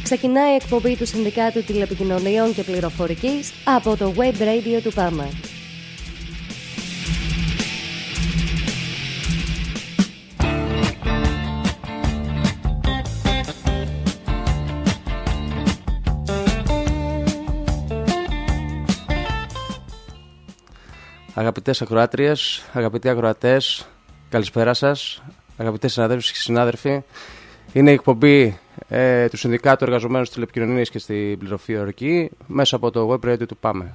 Ξεκινάει η εκπομπή του Συνδικάτου Τηλεπικοινωνιών και Πληροφορικής από το Web Radio του ΠΑΜΕ. Αγαπητές ακροάτριες, αγαπητοί ακροατές, καλησπέρα σας, αγαπητές συναδέλφους και συνάδελφοι. Είναι η εκπομπή του Συνδικάτου Εργαζομένων στις Τηλεπικοινωνίες και στην Πληροφορική μέσα από το Web Radio του ΠΑΜΕ.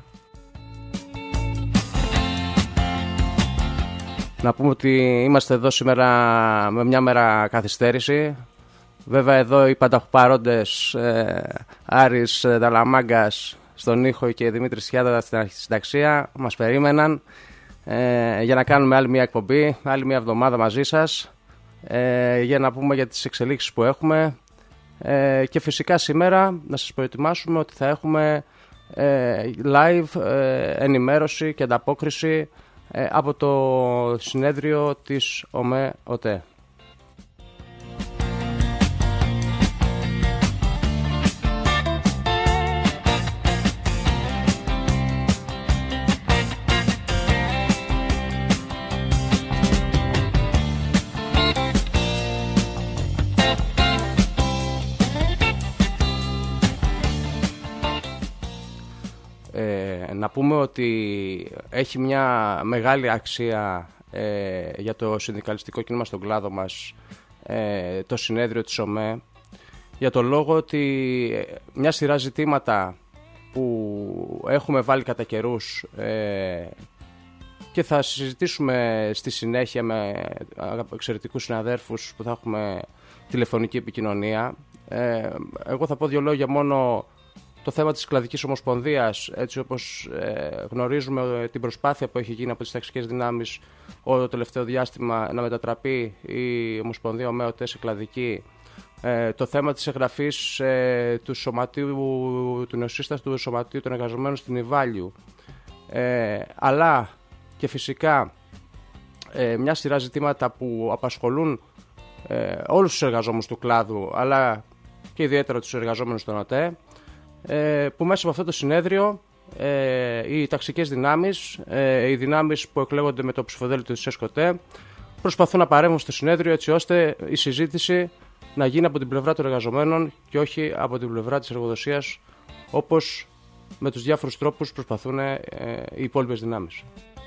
Να πούμε ότι είμαστε εδώ σήμερα με μια μέρα καθυστέρηση. Βέβαια εδώ οι πανταχουπαρόντες Άρης Δαλαμάγκας στον ήχο και Δημήτρης Σιάδα στην συνταξία μας περίμεναν για να κάνουμε άλλη μια εκπομπή, άλλη μια εβδομάδα μαζί σας, για να πούμε για τις εξελίξεις που έχουμε, και φυσικά σήμερα να σας προετοιμάσουμε ότι θα έχουμε live ενημέρωση και ανταπόκριση από το συνέδριο της ΟΜΕ-ΟΤΕ. Να πούμε ότι έχει μια μεγάλη αξία για το συνδικαλιστικό κίνημα στον κλάδο μας το συνέδριο της ΟΜΕ, για το λόγο ότι μια σειρά ζητήματα που έχουμε βάλει κατά καιρούς και θα συζητήσουμε στη συνέχεια με εξαιρετικούς συναδέρφους που θα έχουμε τηλεφωνική επικοινωνία. Εγώ θα πω δύο λόγια μόνο. Το θέμα της Κλαδικής Ομοσπονδίας, έτσι όπως γνωρίζουμε την προσπάθεια που έχει γίνει από τις ταξικές δυνάμεις όλο το τελευταίο διάστημα να μετατραπεί η Ομοσπονδία ΟΜΕ-ΟΤΕ σε κλαδική, το θέμα της εγγραφής του σωματείου, του νεοσύστατου Σωματείου των Εργαζομένων στην Ιβάλιου, αλλά και φυσικά μια σειρά ζητήματα που απασχολούν όλους τους εργαζόμενους του κλάδου, αλλά και ιδιαίτερα τους εργαζόμενους των ΟΤΕ, που μέσα από αυτό το συνέδριο οι ταξικές δυνάμεις, οι δυνάμεις που εκλέγονται με το ψηφοδέλτιο της ΕΣΚΟΤΕ, προσπαθούν να παρέμβουν στο συνέδριο έτσι ώστε η συζήτηση να γίνει από την πλευρά των εργαζομένων και όχι από την πλευρά της εργοδοσίας, όπως με τους διάφορους τρόπους προσπαθούν οι υπόλοιπες δυνάμεις.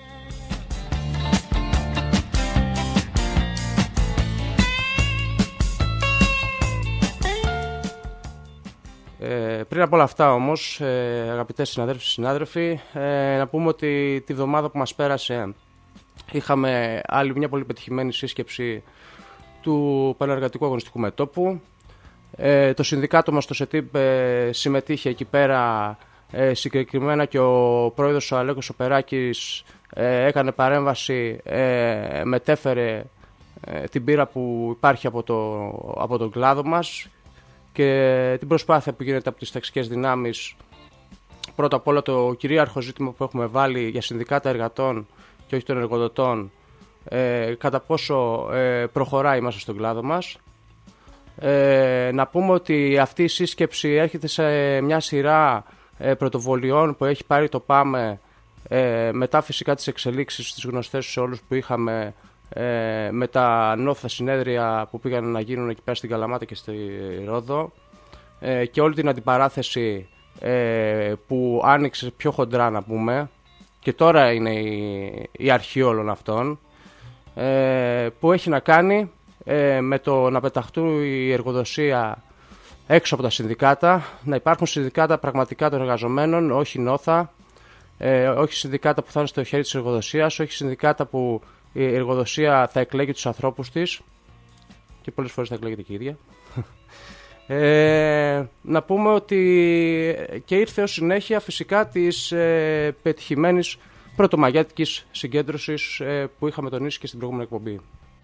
Πριν από όλα αυτά όμως, αγαπητές συναδέλφοι και συνάδελφοι, να πούμε ότι τη βδομάδα που μας πέρασε είχαμε άλλη μια πολύ πετυχημένη σύσκεψη του Πανεργατικού Αγωνιστικού Μετώπου. Το συνδικάτο μας, το ΣΕΤΙΠ, συμμετείχε εκεί πέρα, συγκεκριμένα και ο πρόεδρος ο Αλέκος Οπεράκης έκανε παρέμβαση, μετέφερε την πείρα που υπάρχει από τον κλάδο μας και την προσπάθεια που γίνεται από τις ταξικές δυνάμεις. Πρώτα απ' όλα το κυρίαρχο ζήτημα που έχουμε βάλει για συνδικάτα εργατών και όχι των εργοδοτών, κατά πόσο προχωράει μέσα στον κλάδο μας. Να πούμε ότι αυτή η σύσκεψη έρχεται σε μια σειρά πρωτοβολιών που έχει πάρει το ΠΑΜΕ, μετά φυσικά τις εξελίξεις τις γνωστές σε όλους που είχαμε με τα νόθα συνέδρια που πήγαν να γίνουν εκεί πέρα στην Καλαμάτα και στη Ρόδο, και όλη την αντιπαράθεση που άνοιξε πιο χοντρά, να πούμε, και τώρα είναι η αρχή όλων αυτών, που έχει να κάνει με το να πεταχτούν η εργοδοσία έξω από τα συνδικάτα, να υπάρχουν συνδικάτα πραγματικά των εργαζομένων, όχι νόθα, όχι συνδικάτα που θα είναι στο χέρι της εργοδοσίας, όχι συνδικάτα που η εργοδοσία θα εκλέγει τους ανθρώπους της και πολλές φορές θα εκλέγεται και η ίδια. Να πούμε ότι και ήρθε ως συνέχεια φυσικά της πετυχημένης πρωτομαγιάτικης συγκέντρωσης που είχαμε τονίσει και στην προηγούμενη εκπομπή.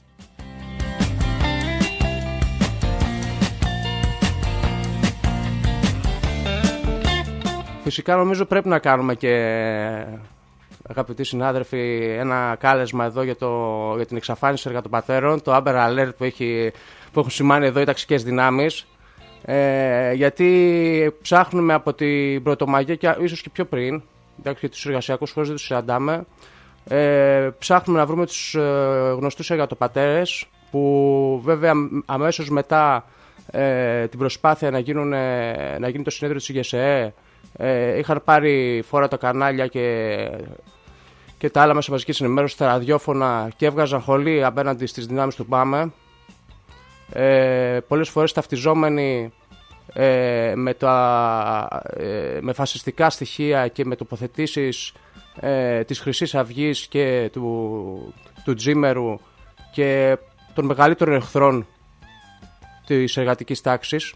Φυσικά νομίζω πρέπει να κάνουμε και, αγαπητοί συνάδελφοι, ένα κάλεσμα εδώ για την εξαφάνιση εργατοπατέρων, το Amber Alert που έχουν σημάνει εδώ οι ταξικές δυνάμεις. Γιατί ψάχνουμε από την Πρωτομαγιά και ίσως και πιο πριν, εντάξει, και τους εργασιακούς χώρους δεν τους συναντάμε, ψάχνουμε να βρούμε τους γνωστούς εργατοπατέρες που βέβαια αμέσως μετά την προσπάθεια να γίνει το συνέδριο της ΓΕΣΕΕ είχαν πάρει φόρα τα κανάλια και τα άλλα μέσα μαζικής ενημέρωσης, τα ραδιόφωνα, και έβγαζαν χολή απέναντι στις δυνάμεις του ΠΑΜΕ, πολλές φορές ταυτιζόμενοι με φασιστικά στοιχεία και με τοποθετήσεις της Χρυσής Αυγής και του Τζίμερου και των μεγαλύτερων εχθρών της εργατικής τάξης.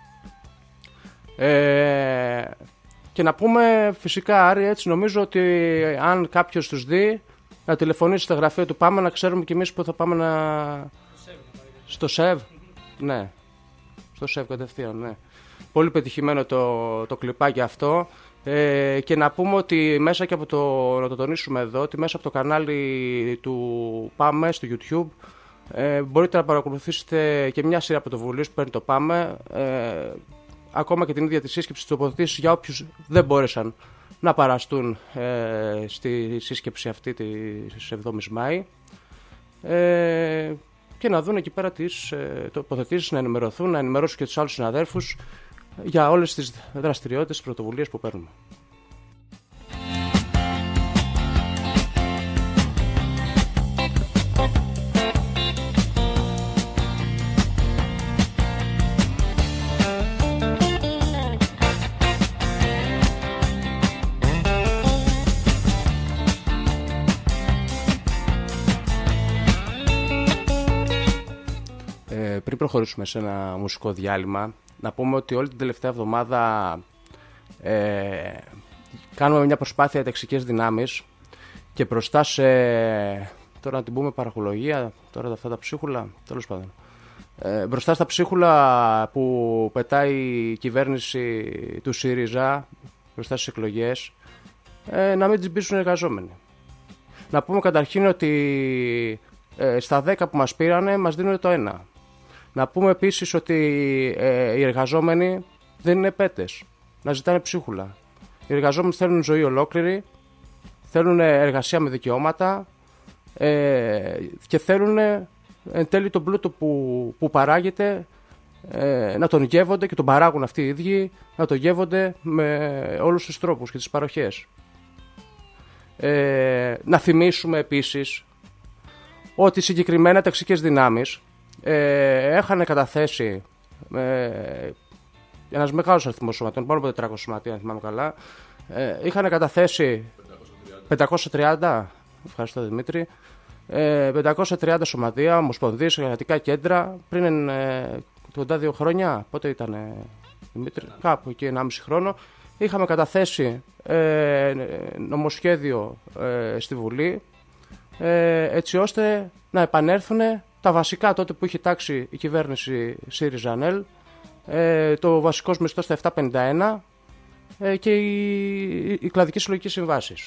Και να πούμε φυσικά, Άρη, έτσι νομίζω ότι αν κάποιος τους δει, να τηλεφωνήσει στα γραφεία του ΠΑΜΕ, να ξέρουμε κι εμείς που θα πάμε στο ΣΕΒ. Ναι, στο ΣΕΒ κατευθείαν, ναι. Πολύ πετυχημένο το κλιπάκι αυτό. Και να πούμε ότι μέσα και να το τονίσουμε εδώ, ότι μέσα από το κανάλι του ΠΑΜΕ στο YouTube μπορείτε να παρακολουθήσετε και μια σειρά πρωτοβουλίες που παίρνει το ΠΑΜΕ, ακόμα και την ίδια τη σύσκεψη της τοποθετήσεως για όποιους δεν μπόρεσαν να παραστούν στη σύσκεψη αυτή της 7ης Μάη, και να δουν εκεί πέρα τις τοποθετήσεις, να ενημερωθούν, να ενημερώσουν και τους άλλους συναδέλφους για όλες τις δραστηριότητες, τις πρωτοβουλίες που παίρνουμε. Πριν προχωρήσουμε σε ένα μουσικό διάλειμμα, να πούμε ότι όλη την τελευταία εβδομάδα κάνουμε μια προσπάθεια για ταξικές δυνάμεις και μπροστά σε, τώρα να την πούμε παραχολογία, τώρα αυτά τα ψίχουλα, τέλος πάντων, μπροστά στα ψίχουλα που πετάει η κυβέρνηση του ΣΥΡΙΖΑ μπροστά στις εκλογές, να μην τις πείσουν οι εργαζόμενοι. Να πούμε καταρχήν ότι στα 10 που μας πήρανε μας δίνουν το 1. Να πούμε επίσης ότι οι εργαζόμενοι δεν είναι πέτες να ζητάνε ψίχουλα. Οι εργαζόμενοι θέλουν ζωή ολόκληρη, θέλουν εργασία με δικαιώματα και θέλουν εν τέλει τον πλούτο που παράγεται να τον γεύονται, και τον παράγουν αυτοί οι ίδιοι, να τον γεύονται με όλους τους τρόπους και τις παροχές. Να θυμίσουμε επίσης ότι συγκεκριμένα ταξικές δυνάμεις είχαν καταθέσει ένας μεγάλος αριθμός σωματείων, πάνω από 400 σωματεία, αν θυμάμαι καλά. Είχαν καταθέσει 530, ευχαριστώ Δημήτρη, 530 σωματεία, ομοσπονδίες, εργατικά κέντρα, πριν κοντά 2 χρόνια, πότε ήταν Δημήτρη, κάπου εκεί 1,5 χρόνο, είχαμε καταθέσει νομοσχέδιο στη Βουλή, έτσι ώστε να επανέλθουν τα βασικά τότε που είχε τάξει η κυβέρνηση ΣΥΡΙΖΑ-ΑΝΕΛ, το βασικός μισθός στα 751 και οι κλαδικές συλλογικές συμβάσεις.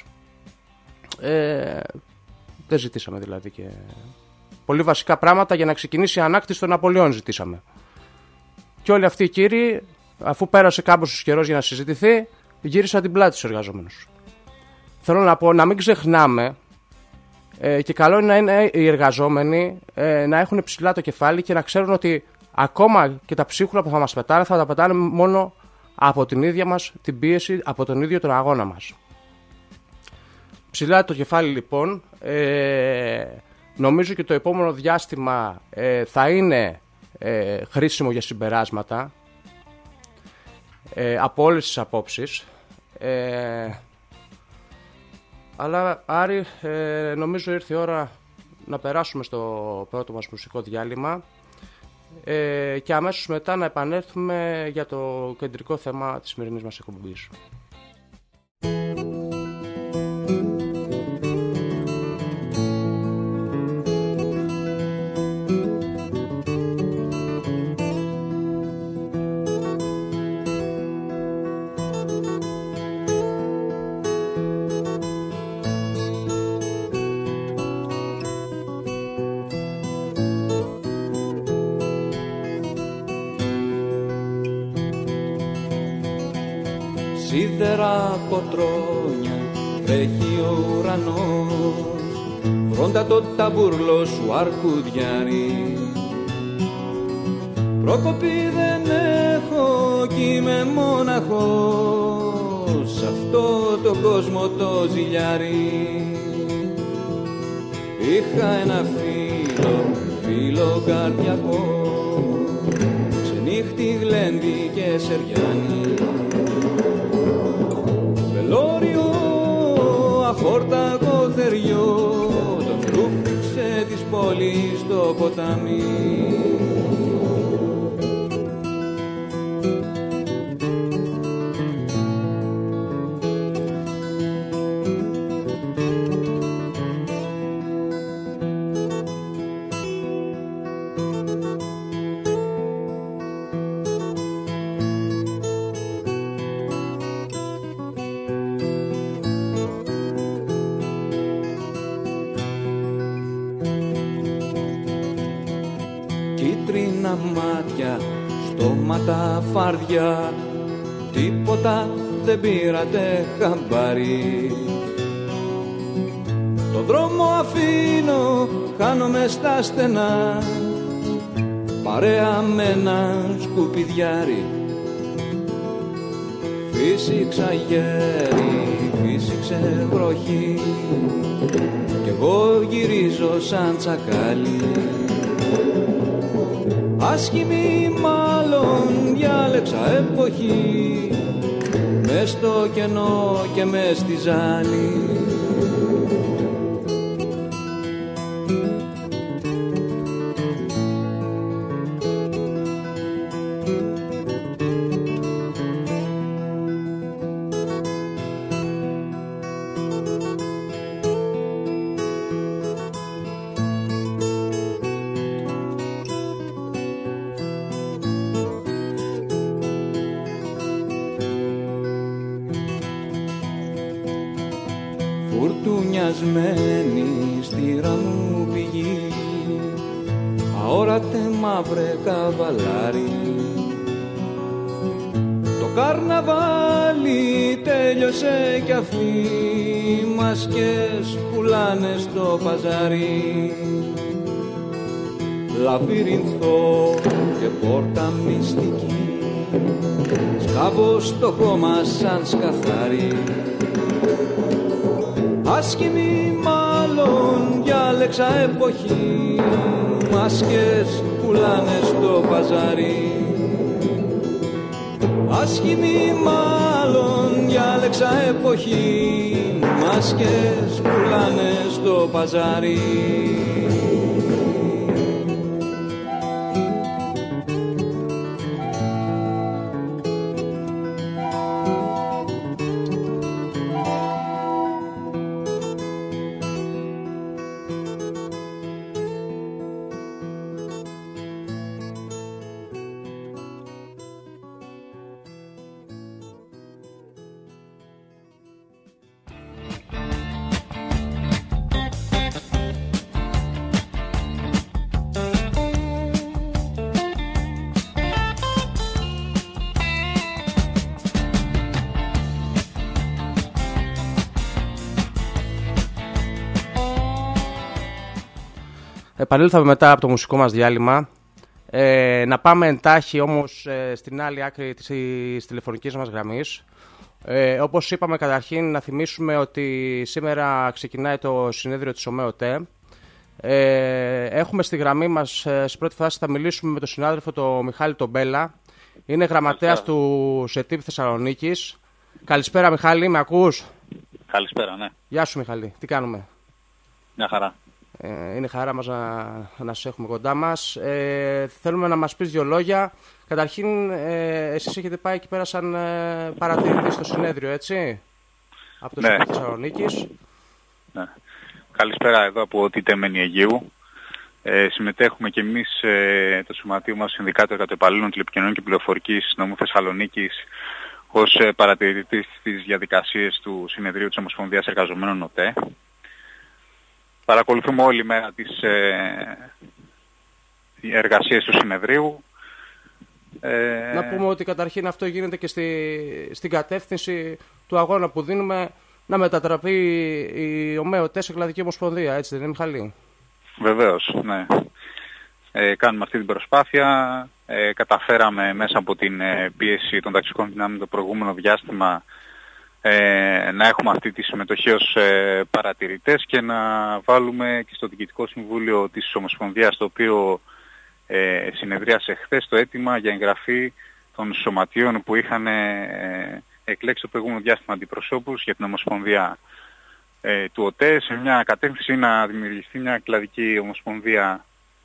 Δεν ζητήσαμε δηλαδή και πολύ βασικά πράγματα για να ξεκινήσει η ανάκτηση των Απολειών ζητήσαμε. Και όλοι αυτοί οι κύριοι, αφού πέρασε κάμποσος καιρός για να συζητηθεί, γύρισαν την πλάτη στους εργαζόμενους. Θέλω να πω να μην ξεχνάμε, και καλό είναι να είναι οι εργαζόμενοι να έχουν ψηλά το κεφάλι και να ξέρουν ότι ακόμα και τα ψίχουλα που θα μας πετάνε θα τα πετάνε μόνο από την ίδια μας την πίεση, από τον ίδιο τον αγώνα μας. Ψηλά το κεφάλι λοιπόν, νομίζω και το επόμενο διάστημα θα είναι χρήσιμο για συμπεράσματα από όλες τις απόψεις. Αλλά Άρη, νομίζω ήρθε η ώρα να περάσουμε στο πρώτο μας μουσικό διάλειμμα και αμέσως μετά να επανέλθουμε για το κεντρικό θέμα της σημερινής μας εκπομπής. σίδερα από τρόνια βρέχει ο ουρανός, βρόντα το ταμπούρλο σου αρκουδιάρι. Πρόκοπη δεν έχω κι είμαι μόναχος σ' αυτό το κόσμο το ζηλιάρι. Είχα ένα φίλο καρδιακό, ξενύχτη γλέντι και σεριάνι. Βελόριο αφόρταγο θεριό, τον ρούφηξε της πόλης στο ποτάμι. Κίτρινα μάτια, στόματα φάρδια, τίποτα δεν πήρατε χαμπάρι. Το δρόμο αφήνω, χάνομαι στα στενά, παρέα με ένα σκουπιδιάρι. Φύσηξα γέρι, φύσηξε βροχή, κι εγώ γυρίζω σαν τσακάλι. Άσχημη μάλλον διάλεξα εποχή, μες στο κενό και μες στη ζάλη. Φουρτουνιασμένη στήρα μου πηγή, αόρατε μαύρε καβαλάρι. Το καρναβάλι τέλειωσε κι αυτοί, μάσκες πουλάνε στο παζάρι. Λαβύρινθο και πόρτα μυστική, σκάβω στο χώμα σαν σκαθάρι. Άσχημη μάλλον διάλεξα εποχή, μάσκες πουλάνε στο παζάρι. Άσχημη μάλλον διάλεξα εποχή, μάσκες πουλάνε στο παζάρι. Επανήλθαμε μετά από το μουσικό μας διάλειμμα. Να πάμε εντάχει όμως στην άλλη άκρη της τηλεφωνικής μας γραμμής. Όπως είπαμε, καταρχήν να θυμίσουμε ότι σήμερα ξεκινάει το συνέδριο της ΟΜΕΟΤΕ. Έχουμε στη γραμμή μας, σε πρώτη φάση θα μιλήσουμε με τον συνάδελφο τον Μιχάλη τον Μπέλα. Είναι γραμματέας του ΣΕΤΙΠ Θεσσαλονίκης. Καλησπέρα Μιχάλη, με ακούς? Καλησπέρα, ναι. Γεια σου Μιχάλη, τι κάνουμε? Μια χαρά. Είναι χαρά μας να σε έχουμε κοντά μας. Θέλουμε να μας πεις δύο λόγια. Καταρχήν, εσείς έχετε πάει εκεί πέρα σαν παρατηρητή στο συνέδριο, έτσι? Από το ΣΕΤΙΠ Θεσσαλονίκης. Ναι. Καλησπέρα εδώ από τη Τέμενη Αιγαίου. Συμμετέχουμε και εμείς το σωματείο μας, Συνδικάτο Εργατοεπαλλήλων Τηλεπικοινωνιών και Πληροφορικής νομού Θεσσαλονίκης, ως παρατηρητής στις διαδικασίες του συνεδρίου της Ομοσπονδίας Εργαζομένων ΟΤΕ. Παρακολουθούμε όλη μέρα τις εργασίες του συνεδρίου Να πούμε ότι καταρχήν αυτό γίνεται και στην κατεύθυνση του αγώνα που δίνουμε να μετατραπεί η ΟΜΕΟΤΕ σε κλαδική ομοσπονδία, έτσι δεν είναι, Μιχάλη? Βεβαίως, ναι. Κάνουμε αυτή την προσπάθεια. Καταφέραμε μέσα από την πίεση των ταξικών δυνάμεων το προηγούμενο διάστημα να έχουμε αυτή τη συμμετοχή ως παρατηρητές και να βάλουμε και στο Διοικητικό Συμβούλιο της Ομοσπονδίας, το οποίο συνεδρίασε χθες, το αίτημα για εγγραφή των σωματείων που είχαν εκλέξει το προηγούμενο διάστημα αντιπροσώπους για την Ομοσπονδία του ΟΤΕ, σε μια κατεύθυνση να δημιουργηθεί μια κλαδική ομοσπονδία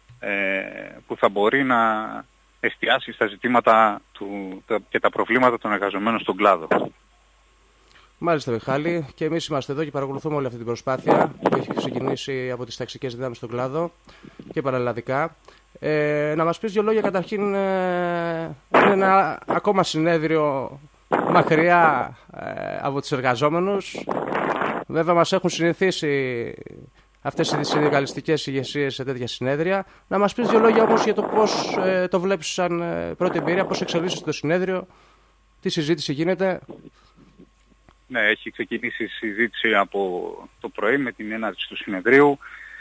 που θα μπορεί να εστιάσει στα ζητήματα και τα προβλήματα των εργαζομένων στον κλάδο. Μάλιστα, Μιχάλη, και εμείς είμαστε εδώ και παρακολουθούμε όλη αυτή την προσπάθεια που έχει ξεκινήσει από τις ταξικές δυνάμεις στον κλάδο και παραλλαδικά. Να μας πεις δύο λόγια. Καταρχήν, είναι ένα ακόμα συνέδριο μακριά από τους εργαζόμενους. Βέβαια μας έχουν συνηθίσει αυτές οι συνδικαλιστικές ηγεσίες σε τέτοια συνέδρια. Να μας πεις δύο λόγια όμως για το πώς το βλέπεις σαν πρώτη εμπειρία, πώς εξελίσσεται το συνέδριο, τι συζήτηση γίνεται. Ναι, έχει ξεκινήσει η συζήτηση από το πρωί με την έναρξη του συνεδρίου.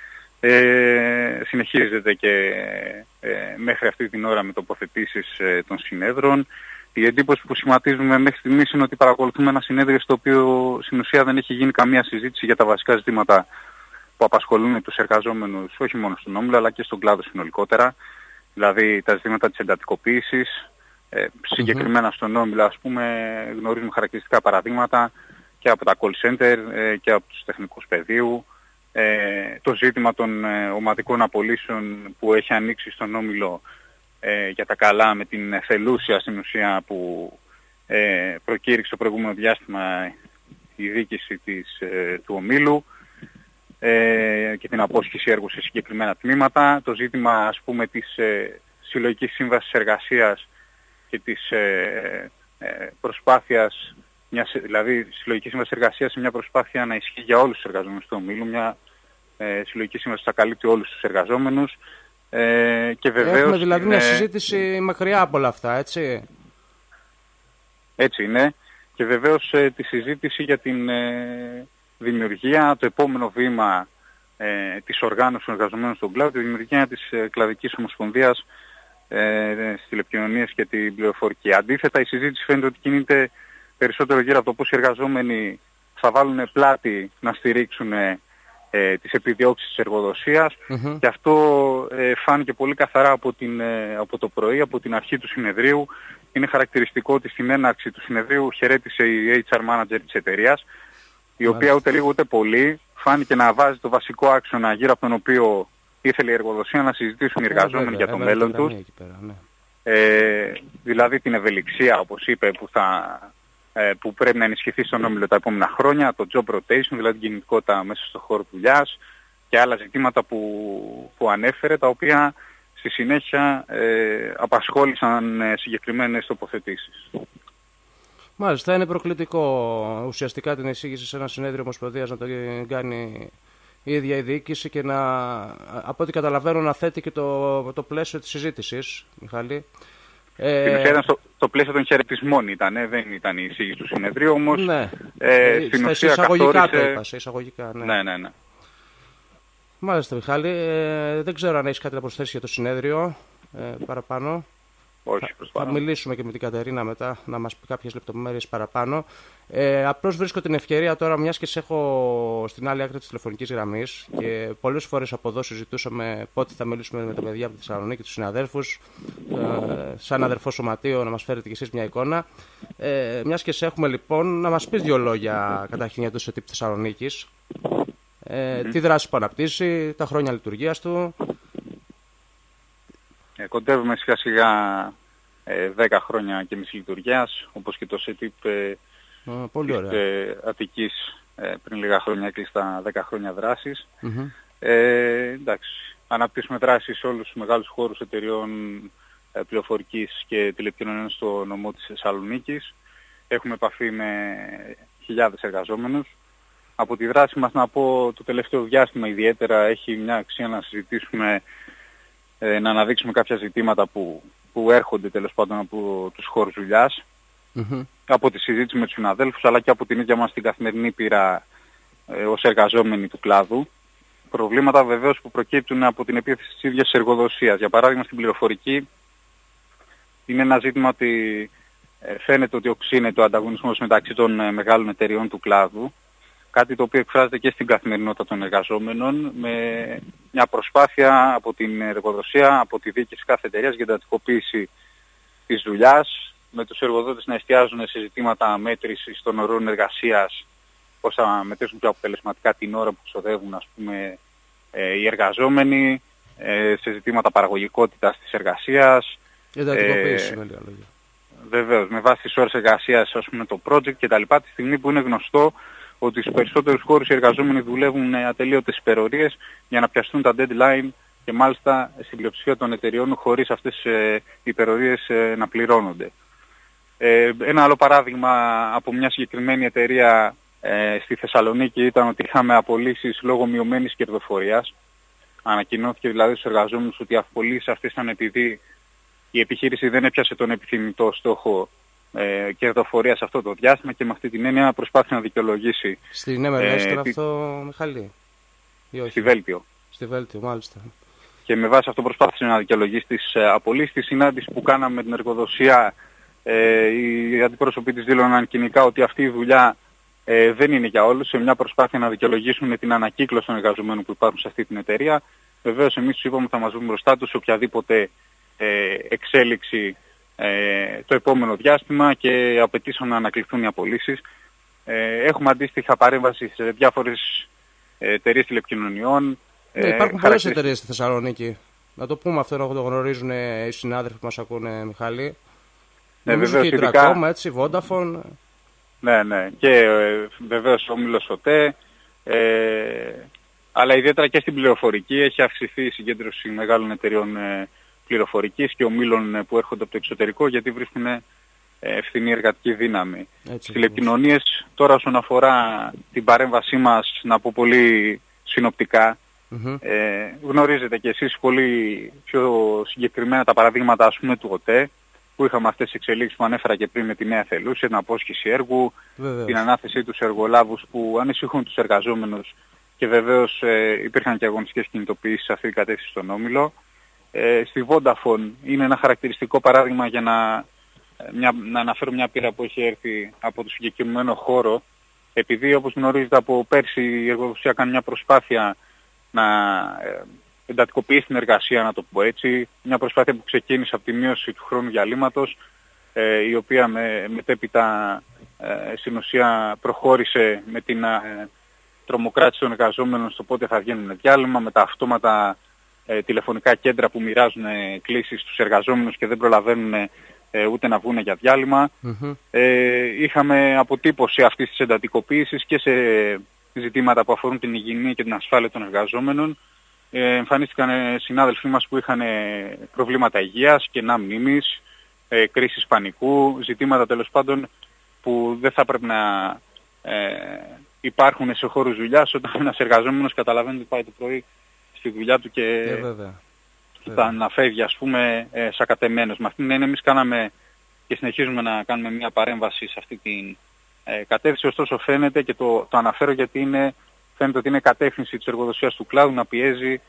Συνεχίζεται και μέχρι αυτή την ώρα με τοποθετήσεις των συνέδρων. Η εντύπωση που σχηματίζουμε μέχρι στιγμής είναι ότι παρακολουθούμε ένα συνέδριο στο οποίο στην ουσία δεν έχει γίνει καμία συζήτηση για τα βασικά ζητήματα που απασχολούν τους εργαζόμενους, όχι μόνο στον Όμιλο αλλά και στον κλάδο συνολικότερα. Δηλαδή τα ζητήματα της εντατικοποίησης. Συγκεκριμένα στον Όμιλο, ας πούμε, γνωρίζουμε χαρακτηριστικά παραδείγματα και από τα call center και από τους τεχνικούς πεδίου. Το ζήτημα των ομαδικών απολύσεων που έχει ανοίξει στον Όμιλο για τα καλά, με την θελούσια στην ουσία που προκήρυξε το προηγούμενο διάστημα η διοίκηση του Ομίλου και την απόσχηση έργου σε συγκεκριμένα τμήματα. Το ζήτημα, ας πούμε, της συλλογικής σύμβασης εργασίας και της προσπάθειας, δηλαδή συλλογική σύμβαση εργασίας σε μια προσπάθεια να ισχύει για όλους τους εργαζόμενους του Ομίλου, μια συλλογική σύμβαση που θα καλύπτει όλους τους εργαζόμενους. Και βεβαίως έχουμε δηλαδή μια συζήτηση μακριά από όλα αυτά, έτσι. Έτσι είναι. Και βεβαίως τη συζήτηση για την δημιουργία, το επόμενο βήμα της οργάνωσης των εργαζομένων στον κλάδο, τη δημιουργία της κλαδικής ομοσπονδίας στις τηλεπικοινωνίες και την πληροφορική. Αντίθετα, η συζήτηση φαίνεται ότι κινείται περισσότερο γύρω από το πώς οι εργαζόμενοι θα βάλουν πλάτη να στηρίξουν τις επιδιώξεις της εργοδοσίας. Και αυτό φάνηκε πολύ καθαρά από το πρωί, από την αρχή του συνεδρίου. Είναι χαρακτηριστικό ότι στην έναρξη του συνεδρίου χαιρέτησε η HR manager της εταιρείας, η οποία ούτε λίγο ούτε πολύ φάνηκε να βάζει το βασικό άξονα γύρω από τον οποίο ήθελε η εργοδοσία να συζητήσουν οι εργαζόμενοι για το μέλλον τους. Δηλαδή την ευελιξία, όπως είπε, που πρέπει να ενισχυθεί στον Όμιλο τα επόμενα χρόνια, το job rotation, δηλαδή την κινητικότητα μέσα στον χώρο δουλειάς και άλλα ζητήματα που ανέφερε, τα οποία στη συνέχεια απασχόλησαν συγκεκριμένες τοποθετήσεις. Μάλιστα, είναι προκλητικό ουσιαστικά την εισήγηση σε ένα συνέδριο ομοσπονδίας να το κάνει η ίδια η διοίκηση και από ό,τι καταλαβαίνω, να θέτει και το πλαίσιο της συζήτησης, Μιχάλη. Στην ουσία ήταν στο πλαίσιο των χαιρετισμών δεν ήταν η εισήγηση του συνεδρίου, όμως ναι. Στην ουσία εισαγωγικά καθόρισε... το είπα, εισαγωγικά, ναι. Ναι. Μάλιστα, Μιχάλη, δεν ξέρω αν έχεις κάτι να προσθέσεις για το συνέδριο παραπάνω. Όχι, θα μιλήσουμε και με την Κατερίνα μετά να μας πει κάποιες λεπτομέρειες παραπάνω. Απλώς βρίσκω την ευκαιρία τώρα, μιας και σε έχω στην άλλη άκρη της τηλεφωνικής γραμμής και πολλές φορές από εδώ συζητούσαμε πότε θα μιλήσουμε με τα παιδιά από τη Θεσσαλονίκη, τους συναδέλφους, σαν αδερφό σωματείο, να μας φέρετε κι εσείς μια εικόνα. Μιας και σε έχουμε λοιπόν, να μας πεις δύο λόγια καταρχήν για το ΣΕΤΙΠ Θεσσαλονίκης. Τι δράση που αναπτύσσει, τα χρόνια λειτουργίας του. Κοντεύουμε σιγά σιγά 10 χρόνια και μισή λειτουργίας, όπως και το ΣΕΤΙΠ Αττικής πριν λίγα χρόνια έκλεισε τα 10 χρόνια δράσης. Εντάξει, αναπτύσσουμε δράσεις σε όλους τους μεγάλους χώρους εταιριών πληροφορικής και τηλεπικοινωνιών στο νομό της Θεσσαλονίκης. Έχουμε επαφή με χιλιάδες εργαζόμενους. Από τη δράση μας, να πω, το τελευταίο διάστημα ιδιαίτερα έχει μια αξία να συζητήσουμε, να αναδείξουμε κάποια ζητήματα που που έρχονται τέλος πάντων από τους χώρους δουλειάς, από τη συζήτηση με τους συναδέλφους, αλλά και από την ίδια μας την καθημερινή πείρα ως εργαζόμενοι του κλάδου. Προβλήματα βεβαίως που προκύπτουν από την επίθεση της ίδιας εργοδοσίας. Για παράδειγμα, στην πληροφορική είναι ένα ζήτημα ότι φαίνεται ότι οξύνεται ο ανταγωνισμός μεταξύ των μεγάλων εταιριών του κλάδου, κάτι το οποίο εκφράζεται και στην καθημερινότητα των εργαζόμενων, με μια προσπάθεια από την εργοδοσία, από τη διοίκηση κάθε εταιρείας για την εντατικοποίηση της δουλειάς, με τους εργοδότες να εστιάζουν σε ζητήματα μέτρησης των ωρών εργασίας, πώς θα μετρήσουν πιο αποτελεσματικά την ώρα που ξοδεύουν, ας πούμε, οι εργαζόμενοι, σε ζητήματα παραγωγικότητας της εργασίας. Εντατικοποίηση, με λίγα λόγια. Βεβαίως, με βάση τις ώρες εργασίας, ας πούμε, το project κτλ. Τη στιγμή που είναι γνωστό ότι στους περισσότερους χώρους οι εργαζόμενοι δουλεύουν ατελείωτες υπερορίες για να πιαστούν τα deadline και μάλιστα στην πλειοψηφία των εταιριών χωρίς αυτές οι υπερορίες να πληρώνονται. Ένα άλλο παράδειγμα από μια συγκεκριμένη εταιρεία στη Θεσσαλονίκη ήταν ότι είχαμε απολύσεις λόγω μειωμένης κερδοφορίας. Ανακοινώθηκε δηλαδή στους εργαζόμενους ότι οι απολύσεις αυτές ήταν επειδή η επιχείρηση δεν έπιασε τον επιθυμητό στόχο κερδοφορία σε αυτό το διάστημα και με αυτή την έννοια προσπάθησε να δικαιολογήσει. Στην έμερες ήταν αυτό, Μιχαλή, ή όχι? Στη Βέλτιο. Στη Βέλτιο, μάλιστα. Και με βάση αυτό προσπάθησε να δικαιολογήσει τις απολύσεις. Στη συνάντηση που κάναμε με την εργοδοσία, οι αντιπρόσωποι της δήλωναν κοινικά ότι αυτή η δουλειά δεν είναι για όλους, σε μια προσπάθεια να δικαιολογήσουν την ανακύκλωση των εργαζομένων που υπάρχουν σε αυτή την εταιρεία. Βεβαίως εμείς τους είπαμε ότι θα μας βρουν μπροστά τους σε οποιαδήποτε εξέλιξη το επόμενο διάστημα και απαιτήσαν να ανακληθούν οι απολύσεις. Έχουμε αντίστοιχα παρέμβαση σε διάφορες εταιρείες τηλεπικοινωνιών. Υπάρχουν πολλές εταιρείες στη Θεσσαλονίκη. Να το πούμε αυτό, να το γνωρίζουν οι συνάδελφοι που μας ακούνε, Μιχάλη. Νομίζω και η Τρακόμα, έτσι, Vodafone. Ναι. Και βεβαίως ο όμιλος ΟΤΕ. Αλλά ιδιαίτερα και στην πληροφορική έχει αυξηθεί η συγκέντρωση μεγάλων εταιρεών πληροφορικής και ομίλων που έρχονται από το εξωτερικό, γιατί βρίσκουν ευθυνή εργατική δύναμη. Στις τηλεπικοινωνίες, τώρα όσον αφορά την παρέμβασή μας, να πω πολύ συνοπτικά, γνωρίζετε και εσείς πολύ πιο συγκεκριμένα τα παραδείγματα, ας πούμε, του ΟΤΕ, που είχαμε αυτές τις εξελίξεις που ανέφερα και πριν με τη Νέα Θελούσια, την απόσχηση έργου, την ανάθεσή τους εργολάβους που ανησυχούν τους εργαζόμενους και βεβαίως υπήρχαν και αγωνιστικές κινητοποιήσεις σε αυτή την κατεύθυνση στον Όμιλο. Στη Vodafone είναι ένα χαρακτηριστικό παράδειγμα για να αναφέρω μια πείρα που έχει έρθει από το συγκεκριμένο χώρο, επειδή όπως γνωρίζετε από πέρσι η εργοδοσία κάνει μια προσπάθεια να εντατικοποιήσει την εργασία, να το πω έτσι, μια προσπάθεια που ξεκίνησε από τη μείωση του χρόνου διαλύματος, η οποία μετέπειτα στην ουσία προχώρησε με την τρομοκράτηση των εργαζόμενων στο πότε θα βγαίνουν διάλειμμα, με τα αυτόματα τηλεφωνικά κέντρα που μοιράζουν κλήσεις στους εργαζόμενους και δεν προλαβαίνουν ούτε να βγουν για διάλειμμα. Είχαμε αποτύπωση αυτής της εντατικοποίησης και σε ζητήματα που αφορούν την υγιεινή και την ασφάλεια των εργαζόμενων. Εμφανίστηκαν συνάδελφοί μας που είχαν προβλήματα υγείας, κενά μνήμης, κρίσεις πανικού, ζητήματα τέλος πάντων που δεν θα πρέπει να υπάρχουν σε χώρους δουλειάς, όταν ένας εργαζόμενος καταλαβαίνει ότι πάει το πρωί στη δουλειά του και θα να φεύγει, ας πούμε, σακατεμένος. Με αυτήν την έννοια εμείς κάναμε και συνεχίζουμε να κάνουμε μια παρέμβαση σε αυτή την κατεύθυνση, ωστόσο φαίνεται, και το αναφέρω γιατί φαίνεται ότι είναι κατεύθυνση της εργοδοσίας του κλάδου να πιέζει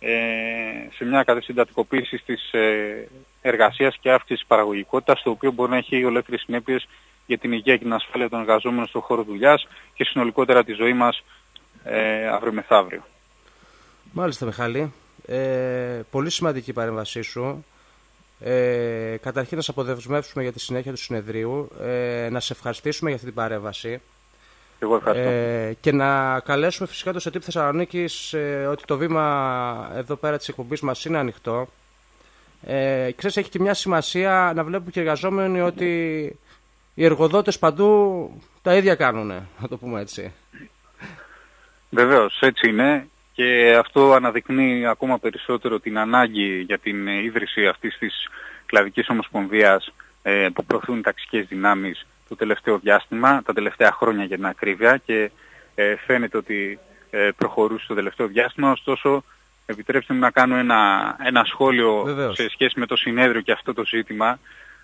σε μια κατεύθυνση εντατικοποίησης της εργασίας και αύξησης παραγωγικότητας, το οποίο μπορεί να έχει ολέθριες συνέπειες για την υγεία και την ασφάλεια των εργαζόμενων στον χώρο δουλειάς και συνολικότερα τη ζωή μας αύριο μεθαύριο. Μάλιστα, Μιχάλη. Πολύ σημαντική η παρέμβασή σου. Καταρχήν να σε αποδεσμεύσουμε για τη συνέχεια του συνεδρίου, να σε ευχαριστήσουμε για αυτή την παρέμβαση. Εγώ ευχαριστώ. Και να καλέσουμε φυσικά το ΣΕΤΙΠ Θεσσαλονίκης ότι το βήμα εδώ πέρα της εκπομπής μας είναι ανοιχτό. Ξέρεις, έχει και μια σημασία να βλέπουν και οι εργαζόμενοι ότι οι εργοδότες παντού τα ίδια κάνουν, να το πούμε έτσι. Βεβαίως, έτσι είναι. Και αυτό αναδεικνύει ακόμα περισσότερο την ανάγκη για την ίδρυση αυτής της κλαδικής ομοσπονδίας που προωθούν ταξικές δυνάμεις το τελευταίο διάστημα, τα τελευταία χρόνια για την ακρίβεια, και φαίνεται ότι προχωρούσε το τελευταίο διάστημα. Ωστόσο, επιτρέψτε μου να κάνω ένα σχόλιο. Βεβαίως. Σε σχέση με το συνέδριο και αυτό το ζήτημα.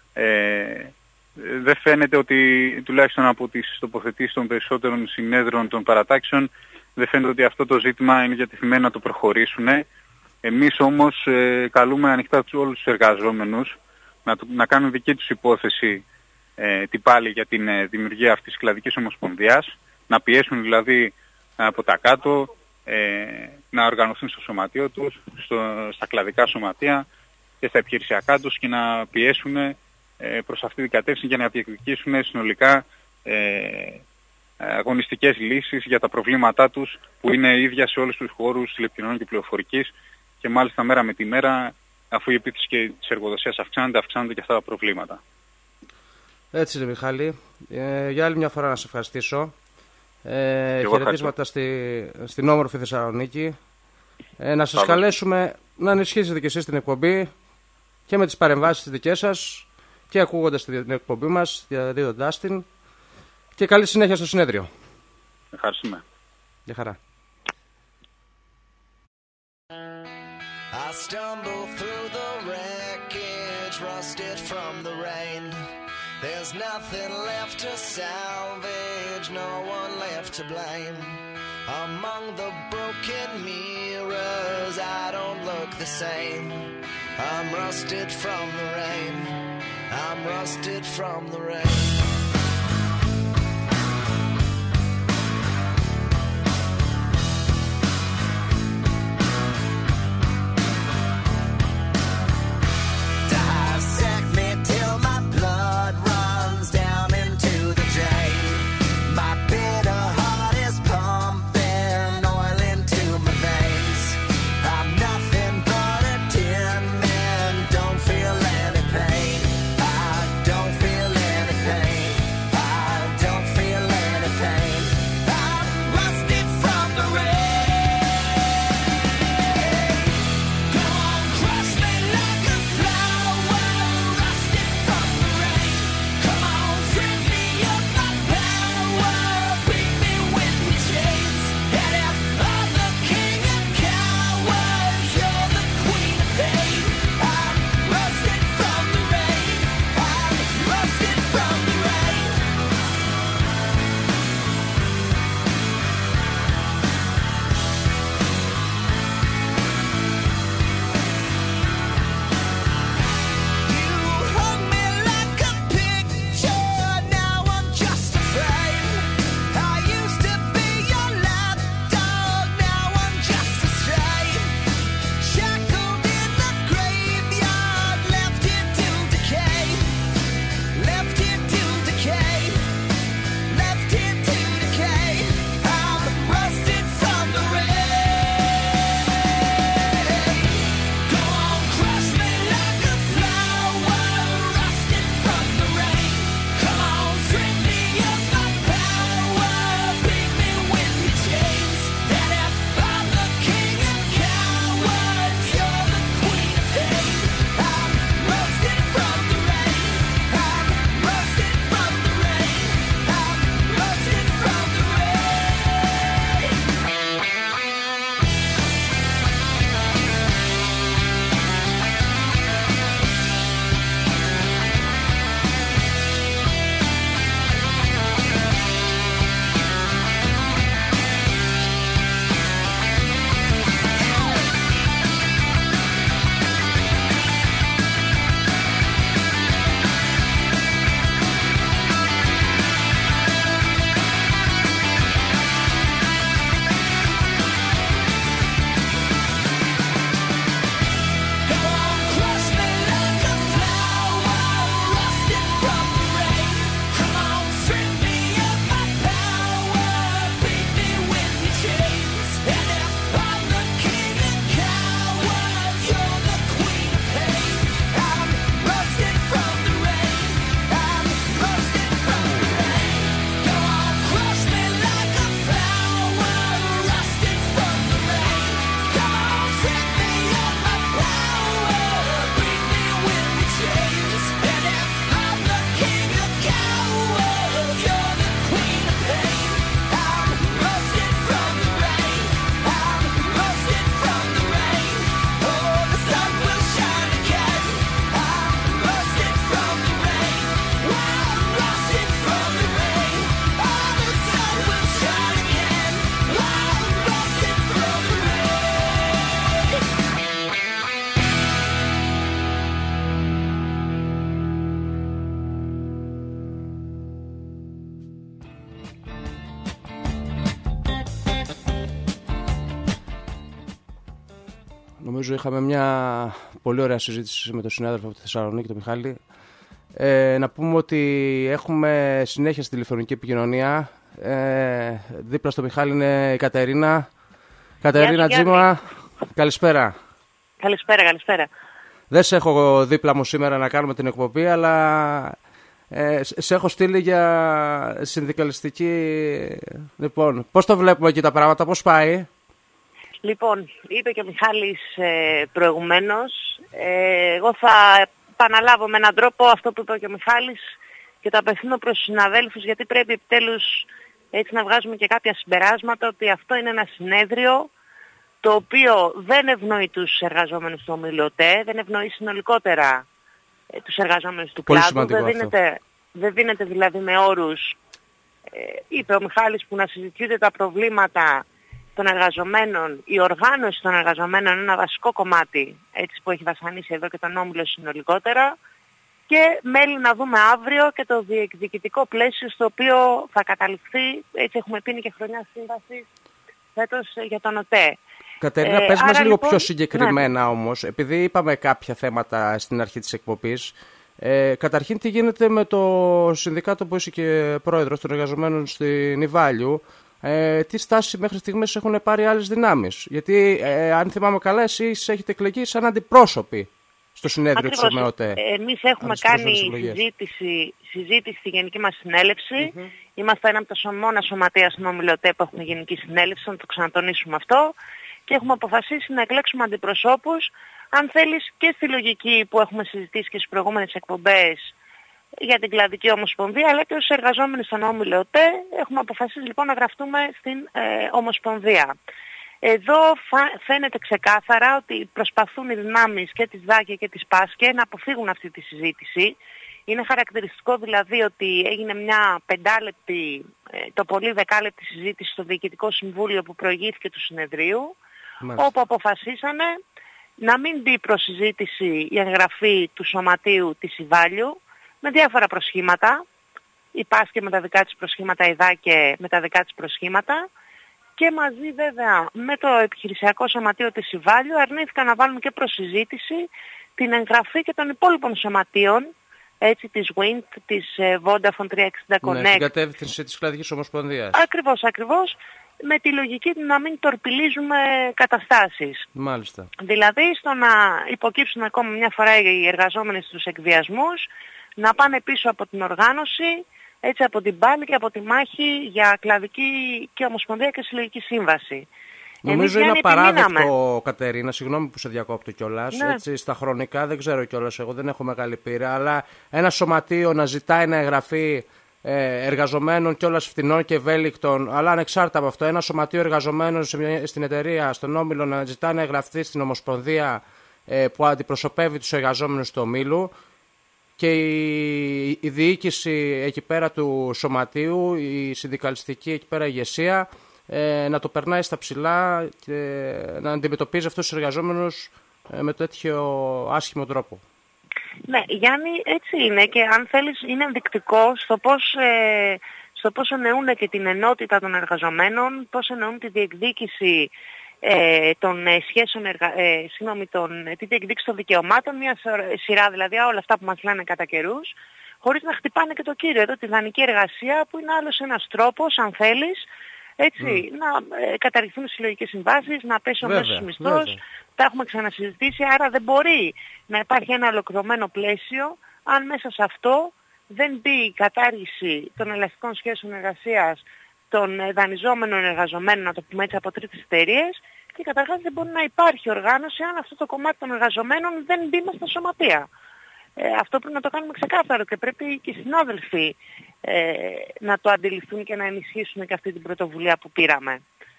Δεν φαίνεται ότι, τουλάχιστον από τις τοποθετήσεις των περισσότερων συνέδρων των παρατάξεων, δεν φαίνεται ότι αυτό το ζήτημα είναι διατεθειμένο να το προχωρήσουν. Εμείς όμως καλούμε ανοιχτά όλους τους εργαζόμενους να κάνουν δική τους υπόθεση την πάλι για την δημιουργία αυτής της κλαδικής ομοσπονδίας, να πιέσουν δηλαδή από τα κάτω, να οργανωθούν στο σωματείο τους, στα κλαδικά σωματεία και στα επιχειρησιακά τους και να πιέσουν προς αυτή την κατεύθυνση για να διεκδικήσουν συνολικά αγωνιστικές λύσεις για τα προβλήματά τους που είναι ίδια σε όλους τους χώρους τηλεπικοινωνιών και πληροφορικής και μάλιστα μέρα με τη μέρα, αφού η επίθεση και της εργοδοσίας αυξάνονται και αυτά τα προβλήματα. Έτσι είναι, Μιχάλη. Για άλλη μια φορά να σε ευχαριστήσω. Χαιρετίσματα στην όμορφη Θεσσαλονίκη. Να σας καλέσουμε να ενισχύσετε και εσείς την εκπομπή και με τις παρεμβάσεις τις δικές σας και ακούγοντας την εκπομπή μας, διαδίδοντάς την. Και καλή συνέχεια στο συνέδριο. Ευχαριστούμε. Γεια χαρά. I stumble through the wreckage, rusted from the rain. There's nothing left to salvage, no one left to blame. Among the broken mirrors, I don't look the same. I'm rusted from the rain. I'm rusted from the rain. Pain. νομίζω είχαμε μια πολύ ωραία συζήτηση με τον συνάδελφο από τη Θεσσαλονίκη, τον Μιχάλη. Να πούμε ότι έχουμε συνέχεια στη τηλεφωνική επικοινωνία. Δίπλα στο Μιχάλη είναι η Κατερίνα. Κατερίνα Τζίμα, καλησπέρα. Καλησπέρα. Δεν σε έχω δίπλα μου σήμερα να κάνουμε την εκπομπή, αλλά σε έχω στείλει για συνδικαλιστική. Λοιπόν, πώς το βλέπουμε εκεί τα πράγματα, πώς πάει? Λοιπόν, είπε και ο Μιχάλης προηγουμένως. Εγώ θα επαναλάβω με έναν τρόπο αυτό που είπε και ο Μιχάλης και το απευθύνω προς τους συναδέλφους, γιατί πρέπει επιτέλους έτσι να βγάζουμε και κάποια συμπεράσματα ότι αυτό είναι ένα συνέδριο το οποίο δεν ευνοεί τους εργαζόμενους του ΟΜΕΛΟΤΕ, δεν ευνοεί συνολικότερα τους εργαζόμενους του κλάδου, δεν δίνεται δηλαδή με όρους, είπε ο Μιχάλης, που να συζητιούνται τα προβλήματα των εργαζομένων. Η οργάνωση των εργαζομένων είναι ένα βασικό κομμάτι, έτσι, που έχει βασανίσει εδώ και τον Όμιλο συνολικότερα, και μέλη να δούμε αύριο και το διεκδικητικό πλαίσιο στο οποίο θα καταληφθεί, έτσι έχουμε πει και χρονιά σύμβαση φέτος για τον ΟΤΕ. Κατερίνα, πες μας λίγο πιο συγκεκριμένα όμως, επειδή είπαμε κάποια θέματα στην αρχή της εκπομπής. Καταρχήν, τι γίνεται με το συνδικάτο που είσαι και πρόεδρος των εργαζομένων στην Ιβάλιου? Τι στάση μέχρι στιγμής έχουν πάρει άλλες δυνάμεις? Γιατί, αν θυμάμαι καλά, εσείς έχετε εκλεγεί σαν αντιπρόσωποι στο συνέδριο της ΟΜΕΟΤΕ. Εμείς έχουμε κάνει συζήτηση στη γενική μας συνέλευση. Είμαστε ένα από τα μόνα σωματεία στην ΟΜΕΛΟΤΕ που έχουμε γενική συνέλευση, να το ξανατονίσουμε αυτό. Και έχουμε αποφασίσει να εκλέξουμε αντιπροσώπους, αν θέλεις, και στη λογική που έχουμε συζητήσει και στις προηγούμενες εκπομπές για την Κλαδική Ομοσπονδία, αλλά και ως εργαζόμενοι στον Όμιλο ΟΤΕ έχουμε αποφασίσει λοιπόν να γραφτούμε στην Ομοσπονδία. Εδώ φαίνεται ξεκάθαρα ότι προσπαθούν οι δυνάμεις και της ΔΑΚΕ και της ΠΑΣΚΕ να αποφύγουν αυτή τη συζήτηση. Είναι χαρακτηριστικό δηλαδή ότι έγινε μια 5λεπτη, το πολύ 10λεπτη συζήτηση στο Διοικητικό Συμβούλιο που προηγήθηκε του συνεδρίου, όπου αποφασίσανε να μην μπει προς συζήτηση η εγγραφή του σωματείου της Ιβάλιου με διάφορα προσχήματα, η ΠΑΣΚΕ με τα δικά της προσχήματα, η ΔΑΚΕ με τα δικά της προσχήματα, και μαζί βέβαια με το επιχειρησιακό σωματείο της Ιβάλιου αρνήθηκαν να βάλουν και προς συζήτηση την εγγραφή και των υπόλοιπων σωματείων, έτσι, της WIND, της Vodafone 360 Connect. Ναι, στην κατεύθυνση της Κλαδικής Ομοσπονδίας. Ακριβώς. Με τη λογική να μην τορπιλίζουμε καταστάσεις. Μάλιστα. Δηλαδή στο να υποκύψουν ακόμα μια φορά οι εργαζόμενοι στους εκβιασμούς, να πάνε πίσω από την οργάνωση, έτσι, από την πάλη και από τη μάχη για κλαδική και ομοσπονδία και συλλογική σύμβαση. Νομίζω είναι απαράδεκτο, Κατερίνα, συγγνώμη που σε διακόπτω κιόλας, ναι. Έτσι, στα χρονικά δεν ξέρω κιόλας, εγώ δεν έχω μεγάλη πείρα, αλλά ένα σωματείο να ζητάει να εγγραφεί εργαζομένων κιόλας φθηνών και ευέλικτων, αλλά ανεξάρτητα από αυτό, ένα σωματείο εργαζομένων στην εταιρεία, στον Όμιλο, να ζητάει να εγγραφεί στην Ομοσπονδία που αντιπροσωπεύει τους εργαζόμενους του Ομίλου, και η διοίκηση εκεί πέρα του σωματείου, η συνδικαλιστική εκεί πέρα ηγεσία, να το περνάει στα ψηλά και να αντιμετωπίζει αυτούς τους εργαζόμενους με τέτοιο άσχημο τρόπο. Ναι, Γιάννη, έτσι είναι, και αν θέλεις είναι ενδεικτικό στο πώς εννοούν και την ενότητα των εργαζομένων, πώς εννοούν τη διεκδίκηση των σχέσεων, τη διεκδίκηση των δικαιωμάτων, μια σειρά δηλαδή όλα αυτά που μας λένε κατά καιρούς, χωρίς να χτυπάνε και το κύριο εδώ, τη δανεική εργασία, που είναι άλλος ένας τρόπος, αν θέλεις, έτσι, να καταργηθούν οι συλλογικές συμβάσεις, να πέσει ο μέσος μισθός. Τα έχουμε ξανασυζητήσει, άρα δεν μπορεί να υπάρχει ένα ολοκληρωμένο πλαίσιο αν μέσα σε αυτό δεν μπει η κατάργηση των ελαστικών σχέσεων εργασίας των δανειζόμενων εργαζομένων, να το πούμε έτσι, από τρίτες εταιρείες, και καταρχάς δεν μπορεί να υπάρχει οργάνωση αν αυτό το κομμάτι των εργαζομένων δεν μπει μέσα στα σωματεία. Αυτό πρέπει να το κάνουμε ξεκάθαρο και πρέπει και οι συνάδελφοι να το αντιληφθούν και να ενισχύσουν και αυτή την πρωτοβουλία που πήραμε.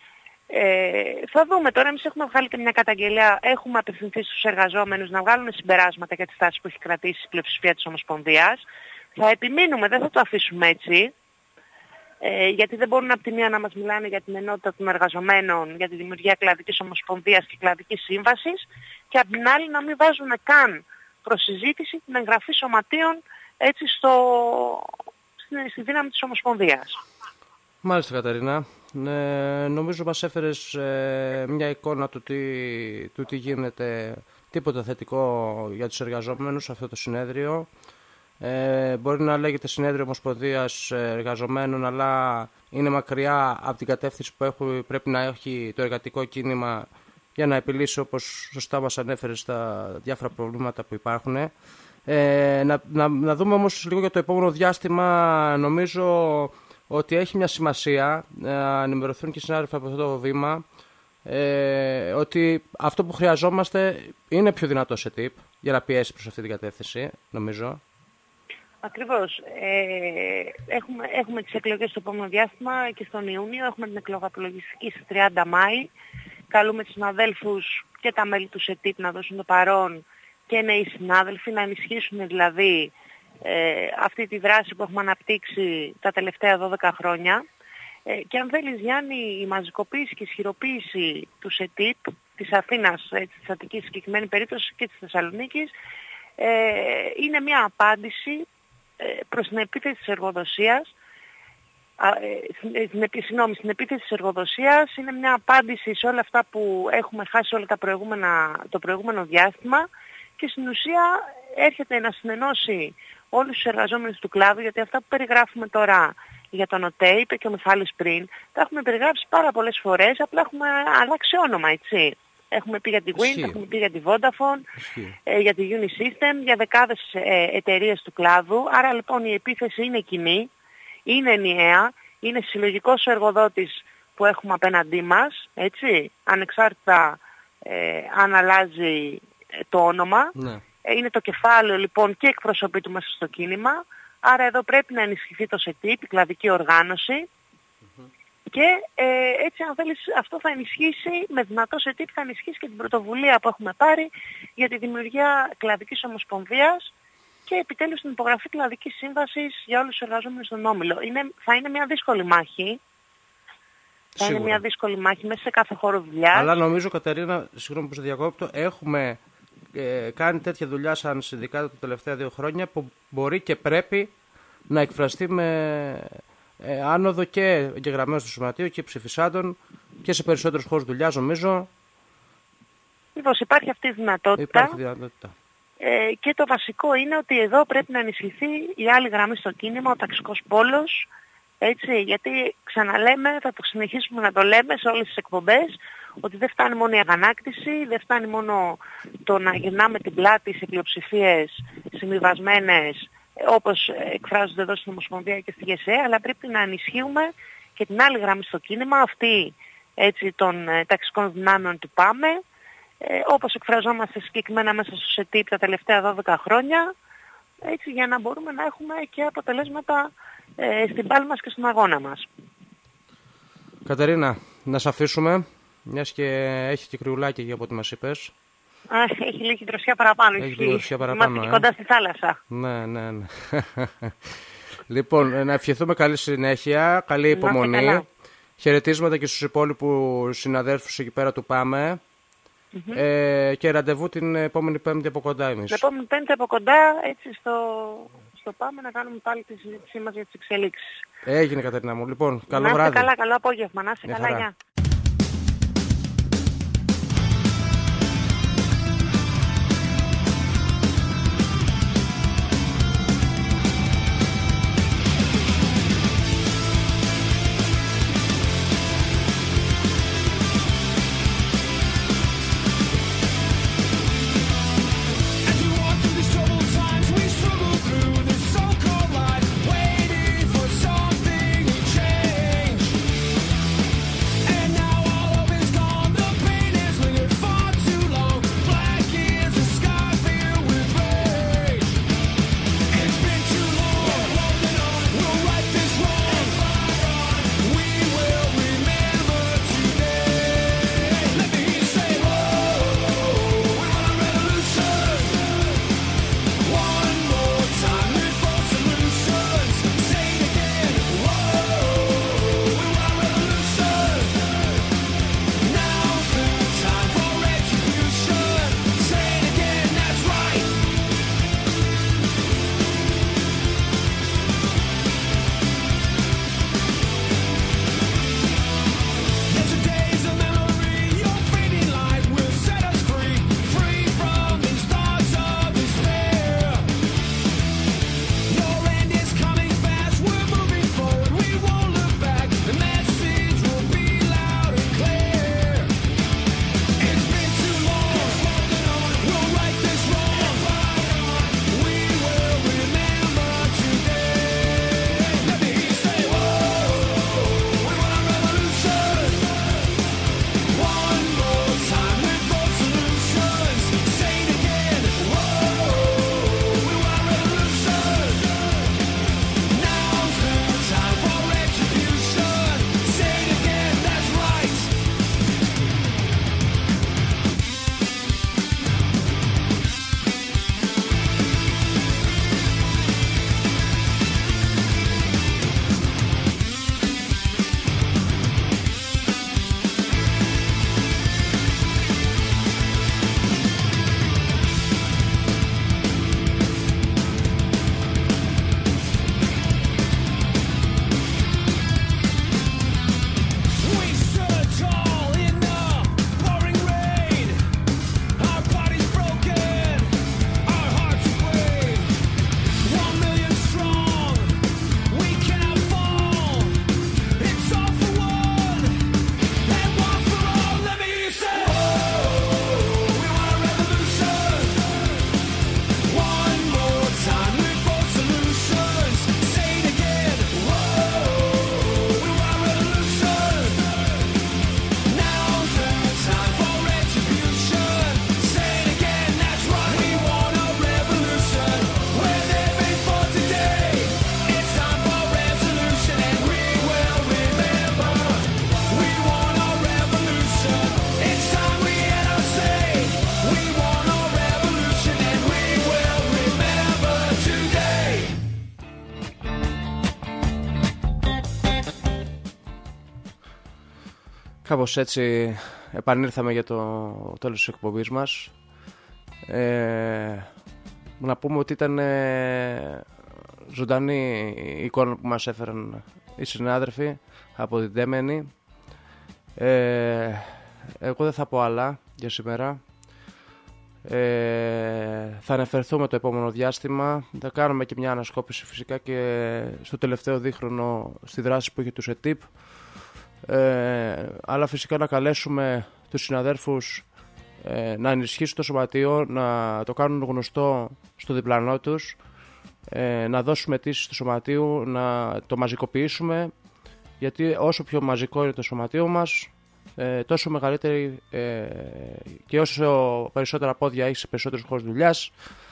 Θα δούμε τώρα, εμείς έχουμε βγάλει και μια καταγγελία, έχουμε απευθυνθεί στους εργαζόμενους να βγάλουν συμπεράσματα για τη στάση που έχει κρατήσει η πλειοψηφία της Ομοσπονδίας. Θα επιμείνουμε, δεν θα το αφήσουμε έτσι, γιατί δεν μπορούν από τη μία να μας μιλάνε για την ενότητα των εργαζομένων, για τη δημιουργία κλαδικής ομοσπονδίας και κλαδικής σύμβασης, και από την άλλη να μην βάζουν καν προς συζήτηση την εγγραφή σωματείων, έτσι, στη δύναμη της Ομοσπονδίας. Μάλιστα, Κατερίνα. Νομίζω μας έφερες μια εικόνα του τι γίνεται, τίποτα θετικό για τους εργαζόμενους σε αυτό το συνέδριο. Μπορεί να λέγεται συνέδριο Ομοσπονδίας Εργαζομένων, αλλά είναι μακριά από την κατεύθυνση που πρέπει να έχει το εργατικό κίνημα για να επιλύσει, όπως σωστά μας ανέφερε, στα διάφορα προβλήματα που υπάρχουν. Να δούμε όμως λίγο για το επόμενο διάστημα. Νομίζω ότι έχει μια σημασία να ενημερωθούν και οι συνάδελφοι από αυτό το βήμα, ότι αυτό που χρειαζόμαστε είναι πιο δυνατό σε τύπ για να πιέσει προς αυτή την κατεύθυνση, νομίζω. Ακριβώς. Έχουμε τις εκλογές στο επόμενο διάστημα και στον Ιούνιο. Έχουμε την εκλογαπολογιστική στις 30 Μάη. Καλούμε τους συναδέλφους και τα μέλη του ΣΕΤΙΠ να δώσουν το παρόν και νέοι συνάδελφοι, να ενισχύσουν δηλαδή αυτή τη δράση που έχουμε αναπτύξει τα τελευταία 12 χρόνια. Και αν θέλεις, Γιάννη, η μαζικοποίηση και η ισχυροποίηση του ΣΕΤΙΠ, της Αθήνας, της Αττικής συγκεκριμένη περίπτωση και της Θεσσαλονίκης, είναι μια απάντηση προς την επίθεση της εργοδοσίας. Στην επίθεση της εργοδοσίας είναι μια απάντηση σε όλα αυτά που έχουμε χάσει όλα το προηγούμενο διάστημα και στην ουσία έρχεται να συνενώσει όλους τους εργαζόμενους του κλάδου, γιατί αυτά που περιγράφουμε τώρα για τον ΟΤΕ, είπε και ο Μιχάλης πριν, τα έχουμε περιγράψει πάρα πολλές φορές, απλά έχουμε αλλάξει όνομα, έτσι. Έχουμε πει για τη Wind, έχουμε πει για τη Vodafone, για τη Unisystem, για δεκάδες εταιρείες του κλάδου. Άρα λοιπόν η επίθεση είναι κοινή, είναι ενιαία, είναι συλλογικός ο εργοδότης που έχουμε απέναντί μας, έτσι, ανεξάρτητα αν αλλάζει το όνομα. Ναι. Είναι το κεφάλαιο λοιπόν και εκπροσωπεί του μέσα στο κίνημα. Άρα εδώ πρέπει να ενισχυθεί το ΣΕΤΙΠ, η κλαδική οργάνωση. Και έτσι, αν θέλεις, αυτό θα ενισχύσει, με δυνατό ΣΕΤΙΠ θα ενισχύσει και την πρωτοβουλία που έχουμε πάρει για τη δημιουργία κλαδικής ομοσπονδίας και επιτέλους την υπογραφή κλαδικής σύμβασης για όλους τους εργαζόμενους στον Όμιλο. Θα είναι μια δύσκολη μάχη. Θα είναι μια δύσκολη μάχη μέσα σε κάθε χώρο δουλειάς. Αλλά νομίζω, Κατερίνα, συγγνώμη που σε διακόπτω, έχουμε κάνει τέτοια δουλειά σαν συνδικάτο τα τελευταία 2 χρόνια που μπορεί και πρέπει να εκφραστεί με άνοδο και εγγεγραμμένο στο Σωματείο και ψηφισάντων και σε περισσότερους χώρους δουλειάς, νομίζω. Λοιπόν, υπάρχει αυτή η δυνατότητα. Και το βασικό είναι ότι εδώ πρέπει να ενισχυθεί η άλλη γραμμή στο κίνημα, ο ταξικός πόλος. Έτσι, γιατί ξαναλέμε, θα το συνεχίσουμε να το λέμε σε όλες τις εκπομπές, ότι δεν φτάνει μόνο η αγανάκτηση, δεν φτάνει μόνο το να γυρνάμε την πλάτη σε πλειοψηφίες συμβιβασμένες, όπως εκφράζονται εδώ στην Ομοσπονδία και στη ΓΕΣΕ, αλλά πρέπει να ενισχύουμε και την άλλη γραμμή στο κίνημα, αυτή έτσι, των ταξικών δυνάμεων του ΠΑΜΕ, όπως εκφραζόμαστε συγκεκριμένα μέσα στο ΣΕΤΙΠ τα τελευταία 12 χρόνια, έτσι, για να μπορούμε να έχουμε και αποτελέσματα στην πάλη μας και στον αγώνα μας. Κατερίνα, να σε αφήσουμε, μιας και έχει και κρυουλάκι εκεί από ό,τι μας είπες. Έχει λίγη δροσιά παραπάνω. Είμαστε και κοντά στη θάλασσα. Ναι. Λοιπόν, να ευχηθούμε καλή συνέχεια, καλή υπομονή. Χαιρετίσματα και στους υπόλοιπους συναδέλφους εκεί πέρα του ΠΑΜΕ. Και ραντεβού την επόμενη Πέμπτη από κοντά εμείς. Την επόμενη Πέμπτη από κοντά, έτσι στο ΠΑΜΕ, να κάνουμε πάλι τη συζήτησή μας για τις εξελίξεις. Έγινε, Κατερίνα μου. Λοιπόν, καλό βράδυ. Να είστε καλά, καλό απόγευμα. Να είστε καλά, γεια. Waiting for something to change. Κάπως έτσι επανήλθαμε για το τέλος της εκπομπής μας. Να πούμε ότι ήταν ζωντανή η εικόνα που μας έφεραν οι συνάδελφοι από την Τέμενη. Εγώ δεν θα πω άλλα για σήμερα. Θα αναφερθούμε το επόμενο διάστημα. Θα κάνουμε και μια ανασκόπηση φυσικά και στο τελευταίο δίχρονο στη δράση που είχε του ΕΤΥΠ. Αλλά φυσικά να καλέσουμε τους συναδέρφους να ενισχύσουν το σωματείο, να το κάνουν γνωστό στο διπλανό τους, να δώσουμε αιτήσεις στο σωματείο, να το μαζικοποιήσουμε, γιατί όσο πιο μαζικό είναι το σωματείο μας, τόσο μεγαλύτερη και όσο περισσότερα πόδια έχει σε περισσότερους χώρους δουλειάς,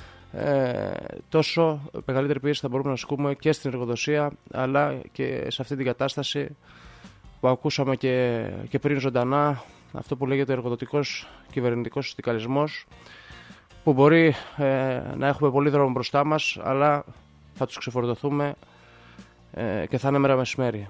τόσο μεγαλύτερη πίεση θα μπορούμε να ασκούμε και στην εργοδοσία, αλλά και σε αυτή την κατάσταση που ακούσαμε και πριν ζωντανά, αυτό που λέγεται εργοδοτικός κυβερνητικός συνδικαλισμός, που μπορεί να έχουμε πολύ δρόμο μπροστά μας, αλλά θα τους ξεφορτωθούμε και θα είναι μέρα μεσημέρι.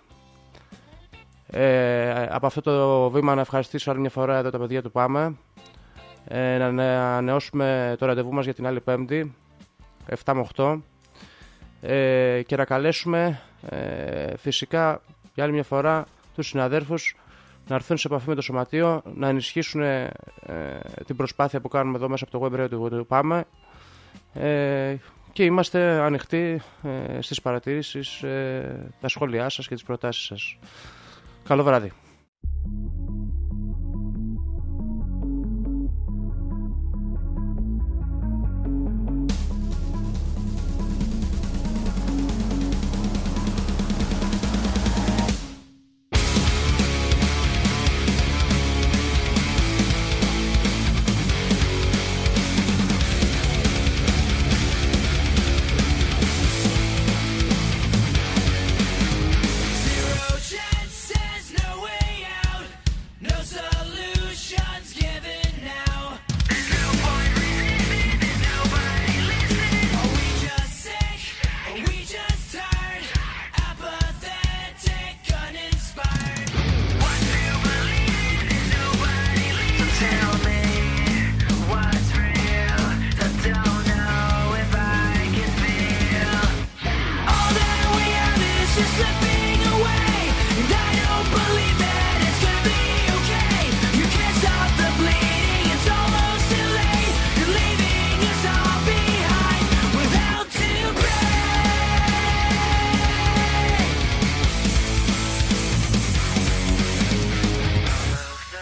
Από αυτό το βήμα να ευχαριστήσω άλλη μια φορά εδώ τα παιδιά του ΠΑΜΕ, να ανανεώσουμε το ραντεβού μας για την άλλη Πέμπτη 7 με 8 και να καλέσουμε φυσικά για άλλη μια φορά τους συναδέρφους να έρθουν σε επαφή με το σωματείο, να ενισχύσουν την προσπάθεια που κάνουμε εδώ μέσα από το web radio του ΠΑΜΕ, και είμαστε ανοιχτοί στις παρατηρήσεις, τα σχόλιά σας και τις προτάσεις σας. Καλό βράδυ.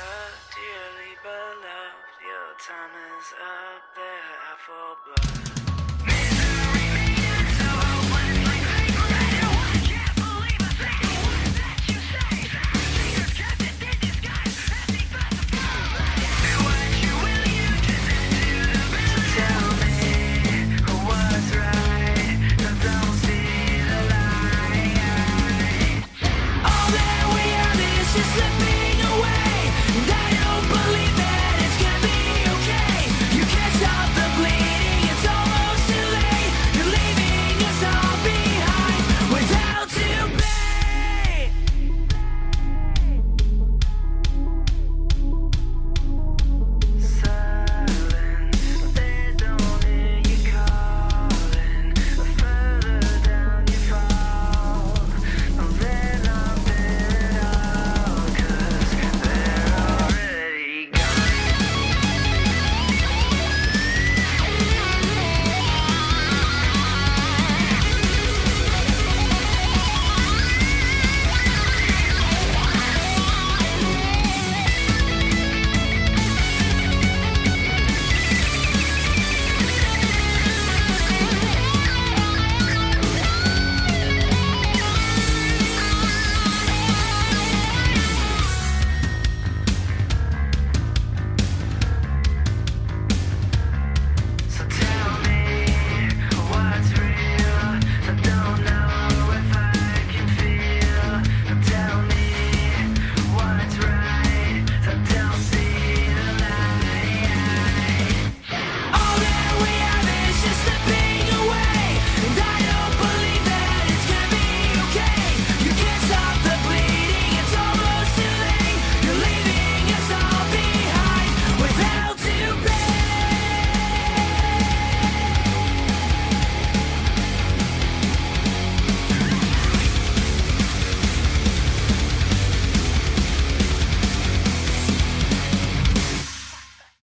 Time is up there for blood.